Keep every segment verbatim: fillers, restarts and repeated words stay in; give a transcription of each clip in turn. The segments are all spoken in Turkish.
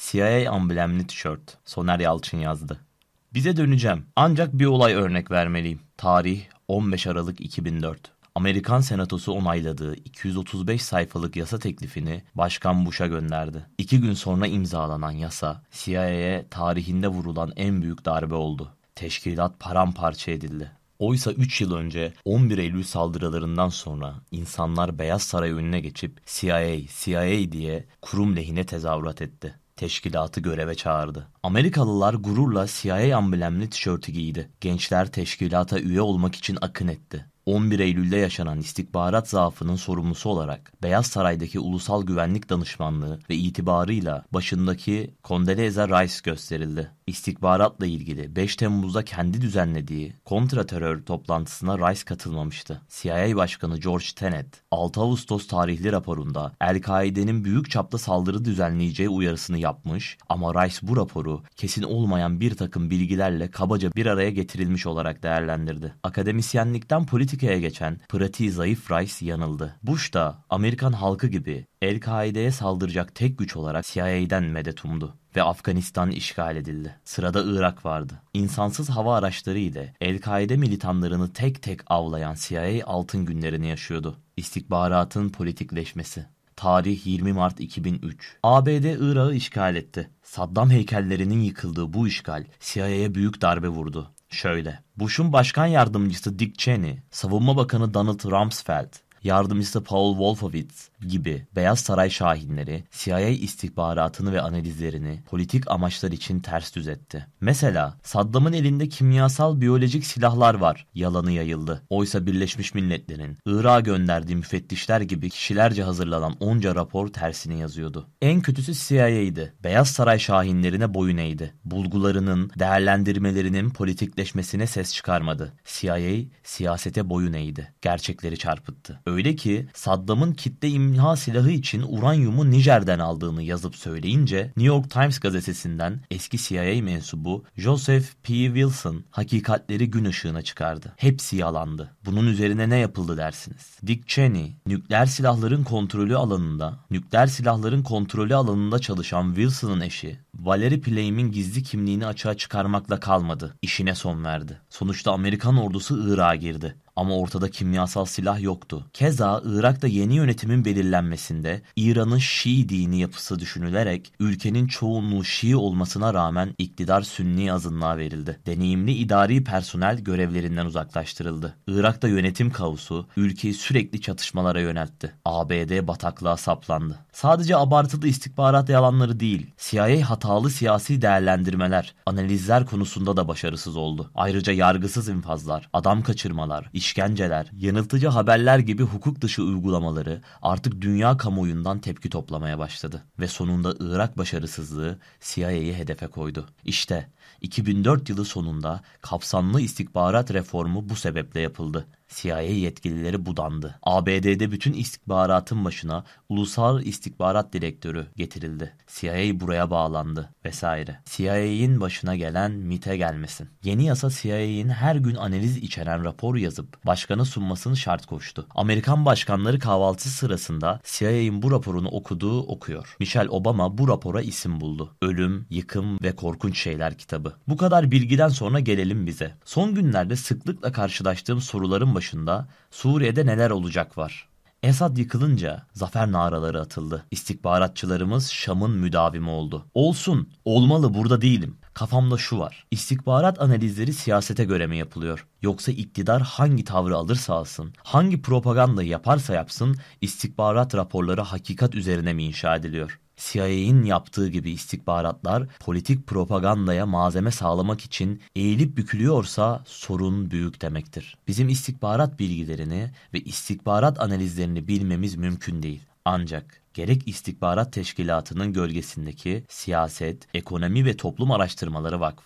C I A amblemli tişört. Soner Yalçın yazdı. Bize döneceğim. Ancak bir olay örnek vermeliyim. Tarih on beş Aralık iki bin dört. Amerikan Senatosu onayladığı iki yüz otuz beş sayfalık yasa teklifini Başkan Bush'a gönderdi. İki gün sonra imzalanan yasa, C I A'ye tarihinde vurulan en büyük darbe oldu. Teşkilat paramparça edildi. Oysa üç yıl önce on bir Eylül saldırılarından sonra insanlar Beyaz Saray önüne geçip C I A, C I A diye kurum lehine tezahürat etti. Teşkilatı göreve çağırdı. Amerikalılar gururla C I A amblemli tişörtü giydi. Gençler teşkilata üye olmak için akın etti. on bir Eylül'de yaşanan istihbarat zaafının sorumlusu olarak Beyaz Saray'daki Ulusal Güvenlik Danışmanlığı ve itibarıyla başındaki Condoleezza Rice gösterildi. İstihbaratla ilgili beş Temmuz'da kendi düzenlediği kontraterör toplantısına Rice katılmamıştı. C I A Başkanı George Tenet, altı Ağustos tarihli raporunda El-Kaide'nin büyük çaplı saldırı düzenleyeceği uyarısını yapmış ama Rice bu raporu kesin olmayan bir takım bilgilerle kabaca bir araya getirilmiş olarak değerlendirdi. Akademisyenlikten politikaya geçen pratiği zayıf Rice yanıldı. Bush da Amerikan halkı gibi El-Kaide'ye saldıracak tek güç olarak C I A'den medet umdu ve Afganistan işgal edildi. Sırada Irak vardı. İnsansız hava araçları ile El-Kaide militanlarını tek tek avlayan C I A altın günlerini yaşıyordu. İstihbaratın politikleşmesi. Tarih yirmi Mart iki bin üç. A B D Irak'ı işgal etti. Saddam heykellerinin yıkıldığı bu işgal C I A'ye büyük darbe vurdu. Şöyle, Bush'un başkan yardımcısı Dick Cheney, savunma bakanı Donald Rumsfeld, yardımcısı Paul Wolfowitz gibi Beyaz Saray şahinleri C I A istihbaratını ve analizlerini politik amaçlar için ters düz etti. Mesela Saddam'ın elinde kimyasal biyolojik silahlar var yalanı yayıldı. Oysa Birleşmiş Milletler'in Irak'a gönderdiği müfettişler gibi kişilerce hazırlanan onca rapor tersini yazıyordu. En kötüsü C I A'ydı. Beyaz Saray şahinlerine boyun eğdi. Bulgularının, değerlendirmelerinin politikleşmesine ses çıkarmadı. C I A siyasete boyun eğdi. Gerçekleri çarpıttı. Öyle ki Saddam'ın kitle imha silahı için uranyumu Nijer'den aldığını yazıp söyleyince New York Times gazetesinden eski C I A mensubu Joseph P. Wilson hakikatleri gün ışığına çıkardı. Hepsi yalandı. Bunun üzerine ne yapıldı dersiniz? Dick Cheney, nükleer silahların kontrolü alanında, nükleer silahların kontrolü alanında çalışan Wilson'ın eşi Valerie Plame gizli kimliğini açığa çıkarmakla kalmadı. İşine son verdi. Sonuçta Amerikan ordusu Irak'a girdi. Ama ortada kimyasal silah yoktu. Keza Irak'ta yeni yönetimin belirlenmesinde İran'ın Şii dini yapısı düşünülerek ülkenin çoğunluğu Şii olmasına rağmen iktidar Sünni azınlığa verildi. Deneyimli idari personel görevlerinden uzaklaştırıldı. Irak'ta yönetim kaosu ülkeyi sürekli çatışmalara yöneltti. A B D bataklığa saplandı. Sadece abartılı istihbarat yalanları değil, C I A hatalı siyasi değerlendirmeler, analizler konusunda da başarısız oldu. Ayrıca yargısız infazlar, adam kaçırmalar, işkenceler, yanıltıcı haberler gibi hukuk dışı uygulamaları artık dünya kamuoyundan tepki toplamaya başladı. Ve sonunda Irak başarısızlığı C I A'yı hedefe koydu. İşte iki bin dört yılı sonunda kapsamlı istihbarat reformu bu sebeple yapıldı. C I A yetkilileri budandı. A B D'de bütün istihbaratın başına Ulusal İstihbarat Direktörü getirildi. C I A buraya bağlandı vesaire. C I A'nin başına gelen MIT'e gelmesin. Yeni yasa C I A'nin her gün analiz içeren rapor yazıp başkana sunmasını şart koştu. Amerikan başkanları kahvaltısı sırasında C I A'nin bu raporunu okuduğu okuyor. Michelle Obama bu rapora isim buldu. Ölüm, Yıkım ve Korkunç Şeyler kitabı. Bu kadar bilgiden sonra gelelim bize. Son günlerde sıklıkla karşılaştığım soruların başında Suriye'de neler olacak var. Esad yıkılınca zafer naraları atıldı. İstihbaratçılarımız Şam'ın müdavimi oldu. Olsun, olmalı, burada değilim. Kafamda şu var. İstihbarat analizleri siyasete göre mi yapılıyor? Yoksa iktidar hangi tavrı alırsa alsın, hangi propaganda yaparsa yapsın, istihbarat raporları hakikat üzerine mi inşa ediliyor? C I A'nin yaptığı gibi istihbaratlar politik propagandaya malzeme sağlamak için eğilip bükülüyorsa sorun büyük demektir. Bizim istihbarat bilgilerini ve istihbarat analizlerini bilmemiz mümkün değil. Ancak gerek istihbarat teşkilatının gölgesindeki Siyaset, Ekonomi ve Toplum Araştırmaları Vakfı,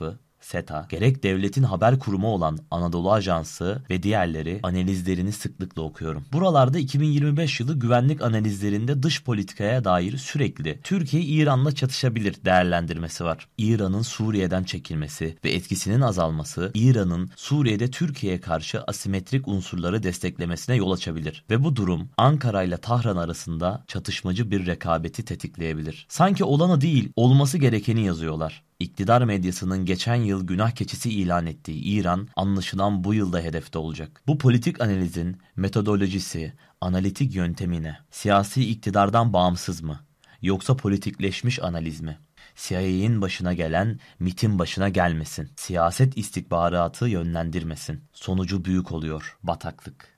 SETA, gerek devletin haber kurumu olan Anadolu Ajansı ve diğerleri analizlerini sıklıkla okuyorum. Buralarda iki bin yirmi beş yılı güvenlik analizlerinde dış politikaya dair sürekli Türkiye İran'la çatışabilir değerlendirmesi var. İran'ın Suriye'den çekilmesi ve etkisinin azalması, İran'ın Suriye'de Türkiye'ye karşı asimetrik unsurları desteklemesine yol açabilir ve bu durum Ankara ile Tahran arasında çatışmacı bir rekabeti tetikleyebilir. Sanki olanı değil, olması gerekeni yazıyorlar. İktidar medyasının geçen yıl günah keçisi ilan ettiği İran anlaşılan bu yılda hedefte olacak. Bu politik analizin metodolojisi, analitik yöntemi ne? Siyasi iktidardan bağımsız mı? Yoksa politikleşmiş analiz mi? C I A'nin başına gelen MİT'in başına gelmesin. Siyaset istihbaratı yönlendirmesin. Sonucu büyük oluyor, bataklık.